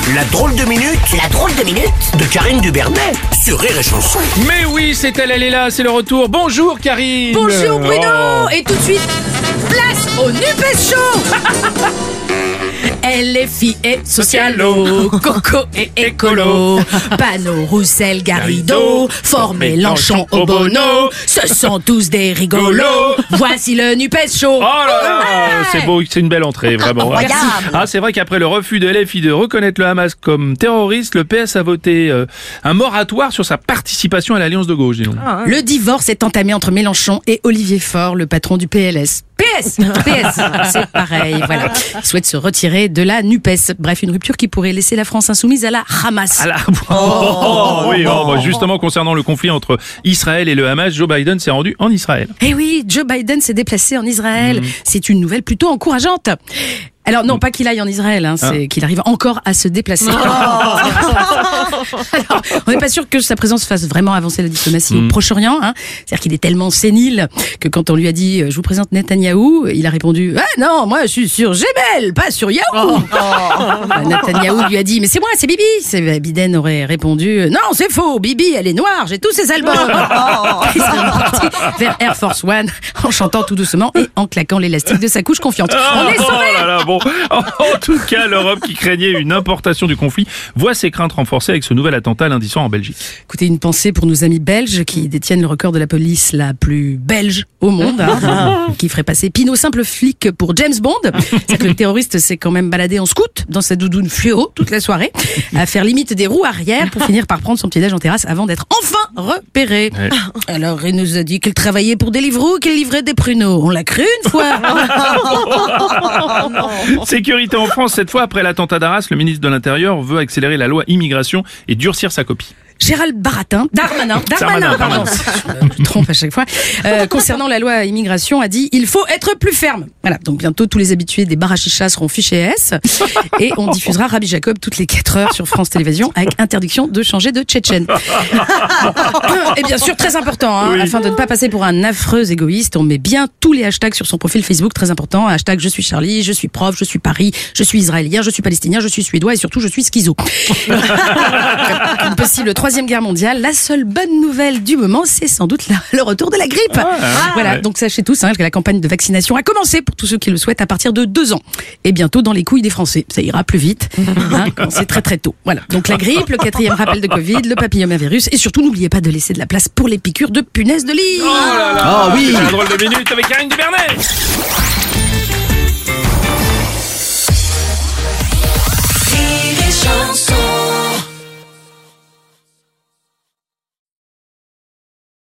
La drôle de minute de Karine Dubernet sur Rire et Chanson. Mais oui, c'est elle est là, c'est le retour. Bonjour Karine. Bonjour Bruno. Oh. Et tout de suite, place au NUPES Show. LFI et Socialo, Coco et Écolo, Panot, Roussel, Garrido, Fort Mélenchon, Obono, ce sont tous des rigolos. Voici le NUPES Show. Oh là là, c'est beau, c'est une belle entrée, vraiment. Regarde. Ah, c'est vrai qu'après le refus de LFI de reconnaître le Hamas comme terroriste, le PS a voté un moratoire sur sa participation à l'Alliance de gauche, dis donc. Le divorce est entamé entre Mélenchon et Olivier Faure, le patron du PLS. PS, c'est pareil, voilà. Il souhaite se retirer de la NUPES. Bref, une rupture qui pourrait laisser la France insoumise à la Hamas. Ah là, bah, justement, concernant le conflit entre Israël et le Hamas, Joe Biden s'est rendu en Israël. Eh oui, Joe Biden s'est déplacé en Israël. C'est une nouvelle plutôt encourageante. Alors non, pas qu'il aille en Israël, c'est qu'il arrive encore à se déplacer. Alors, on n'est pas sûr que sa présence fasse vraiment avancer la diplomatie au Proche-Orient. C'est-à-dire qu'il est tellement sénile que quand on lui a dit « Je vous présente Netanyahou », il a répondu « Ah non, moi je suis sur Gmail, pas sur Yahoo ». Netanyahou lui a dit « Mais c'est moi, c'est Bibi ». Biden aurait répondu « Non, c'est faux, Bibi, elle est noire, j'ai tous ses albums ». Il serait parti vers Air Force One en chantant tout doucement et en claquant l'élastique de sa couche confiante. On est sauvés. Bon, en tout cas, l'Europe qui craignait une importation du conflit voit ses craintes renforcées avec ce nouvel attentat lundi soir en Belgique. Écoutez, une pensée pour nos amis belges qui détiennent le record de la police la plus belge au monde, qui ferait passer Pinot simple flic pour James Bond. C'est que le terroriste s'est quand même baladé en scout dans sa doudoune fluo toute la soirée, à faire limite des roues arrière pour finir par prendre son petit déj en terrasse avant d'être enfin repéré. Ouais. Alors, il nous a dit qu'il travaillait pour Deliveroo, qu'il livrait des pruneaux. On l'a cru une fois. Sécurité en France, cette fois après l'attentat d'Arras, le ministre de l'Intérieur veut accélérer la loi immigration et durcir sa copie. Gérald Darmanin, pardon, je me trompe à chaque fois, concernant la loi immigration, a dit « Il faut être plus ferme ». Voilà, donc bientôt tous les habitués des bars à chicha seront fichés S et on diffusera Rabbi Jacob toutes les 4 heures sur France Télévisions avec interdiction de changer de tchétchène. Et bien sûr, très important, Oui. afin de ne pas passer pour un affreux égoïste, on met bien tous les hashtags sur son profil Facebook, très important, hashtag je suis Charlie, je suis prof, je suis Paris, je suis israélien, je suis palestinien, je suis suédois et surtout je suis schizo. Une possible Troisième Guerre mondiale, la seule bonne nouvelle du moment, c'est sans doute le retour de la grippe. Voilà, ouais. donc sachez tous que la campagne de vaccination a commencé pour tous ceux qui le souhaitent à partir de 2 ans. Et bientôt dans les couilles des Français. Ça ira plus vite, quand c'est très très tôt. Voilà, donc la grippe, le 4e rappel de Covid, le papillomavirus et surtout n'oubliez pas de laisser de la place pour les piqûres de punaises de lit. Oh là là, Ah oui. c'est un drôle de minute avec Karine Dubernet.